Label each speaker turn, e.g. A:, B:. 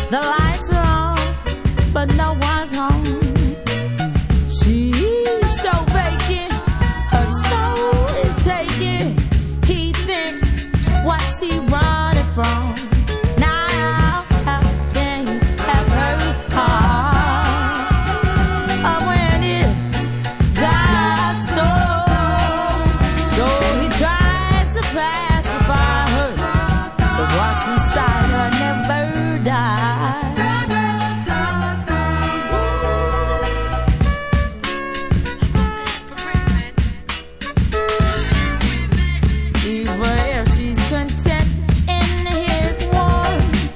A: The lights are on, but no one's home. She's so vacant, her soul is taken. He thinks, what's she running from? Now, how can he have her heart? When it got stole, so he tries to pacify her, but what's inside her never dies.